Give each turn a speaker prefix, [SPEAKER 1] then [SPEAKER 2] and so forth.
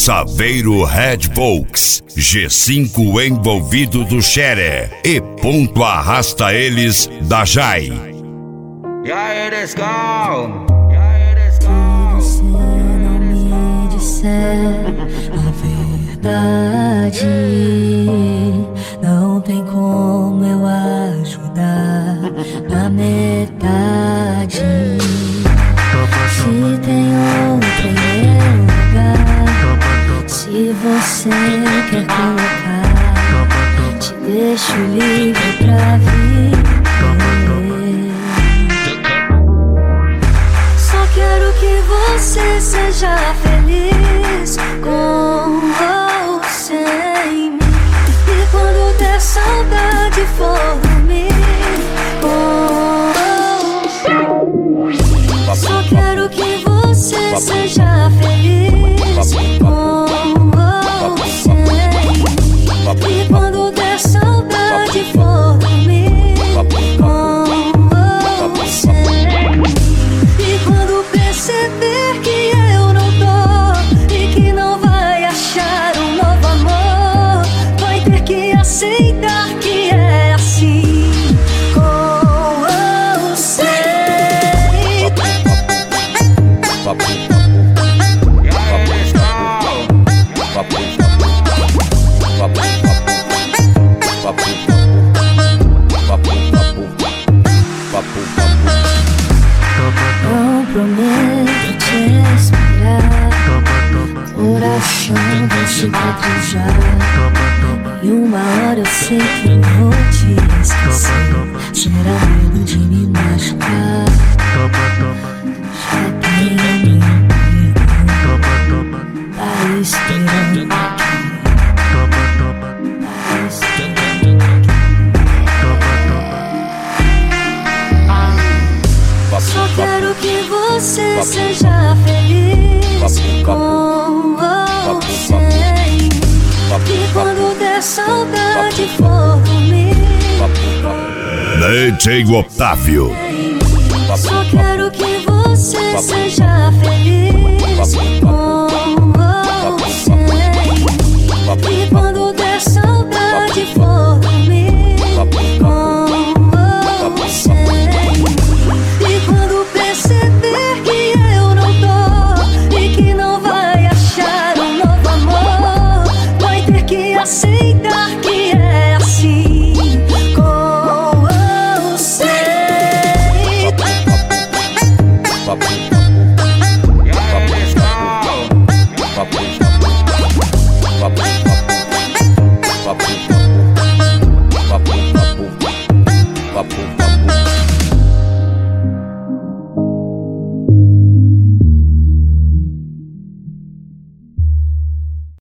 [SPEAKER 1] Saveiro Red Volks, G5 envolvido do Xere e ponto arrasta eles da Jai.
[SPEAKER 2] E aí, let's go!
[SPEAKER 3] Se você não me disser a verdade, não tem como eu ajudar na metade. Se tem outro em meu lugar, se você quer colocar, te deixo livre pra viver. Só quero que você seja feliz com ou sem mim. E quando der saudade for dormir com ou sem mim. Só quero que você seja feliz com ou sem mim. E quando der saudade for dormir com ou sem mim. E quando perceber que eu não tô e que não vai achar um novo amor, vai ter que aceitar que é assim com ou sem. Não prometo te esperar, coração vai cicatrizar. E uma hora eu sei que eu vou te esquecer. Será medo de me machucar? Já tenho meu perdão, tá esperando aqui. Tá esperando aqui. Só quero que você seja feliz com ou sem mim. E quando der saudade for dormir
[SPEAKER 1] DJ Otávio.
[SPEAKER 3] Só quero que você seja